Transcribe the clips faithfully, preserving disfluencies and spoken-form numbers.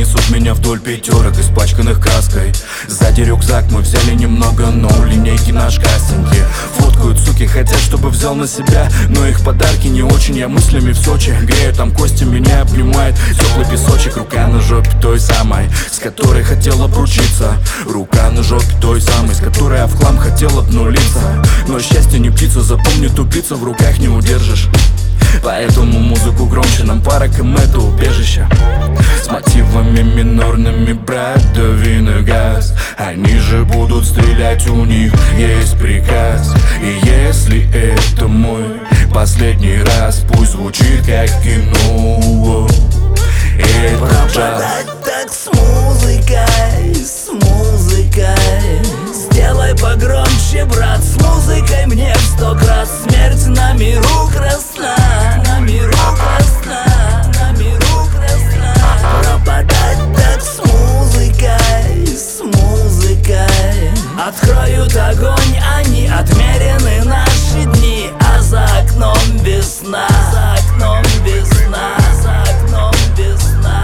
несут меня вдоль пятерок, испачканных краской. Сзади рюкзак мы взяли немного, но у линейки наш кастинги. Фоткают суки, хотят, чтобы взял на себя, но их подарки не очень. Я мыслями в Сочи грею, там Костя меня обнимает. Теплый песочек, рука на жопе той самой, с которой хотел обручиться. Рука на жопе той самой, с которой я в хлам хотел обнулиться. Но счастье не птица, запомни, тупица, в руках не удержишь. Поэтому музыку громче, нам пара км это убежище. С мотивами минорными, брат, дави на газ. Они же будут стрелять, у них есть приказ. И если это мой последний раз, пусть звучит как кино. Это джаз. Так с музыкой, с музыкой. Сделай погромче, брат, с музыкой мне в сто крат. Смерть на миру красна, на миру красна, на миру красна. Пропадать так с музыкой, с музыкой. Откроют огонь, они отмерены наши дни. А за окном весна, за окном весна, за окном весна.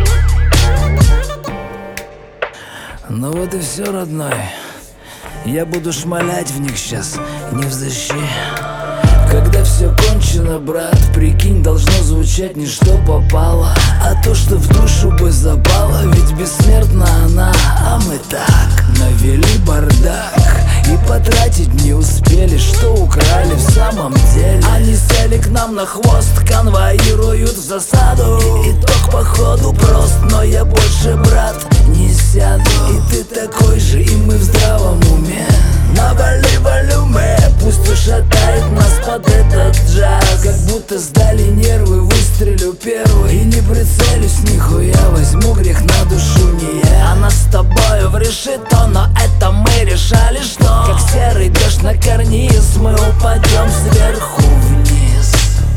Ну вот и все, родной. Я буду шмалять в них сейчас, не взыщи. Когда все кончено, брат, прикинь, должно звучать не что попало, а то, что в душу бы запало. Ведь бессмертна она, а мы так навели бардак и потратить не успели, что украли в самом деле. Они сели к нам на хвост, конвоируют в засаду. И итог походу прост, но я больше, брат, не сяду. И ты такой же, и мы в здравом уме. Навали волюме, пусть ушатает нас под этот джаз. Как будто сдали нервы, выстрелю первый и не прицелюсь нихуя. Возьму грех на душу не я. Она с тобою в решето, но это мы решали, что как серый дождь на карниз мы упадем сверху вниз.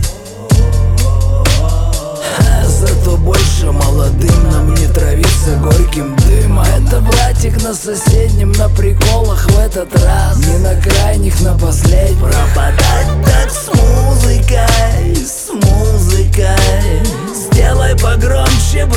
Зато больше молодым нам не травиться горьким дымом. Это братик на соседнем, на приколах в этот раз, не на крайних, на последних. Пропадать так с музыкой, с музыкой. Сделай погромче,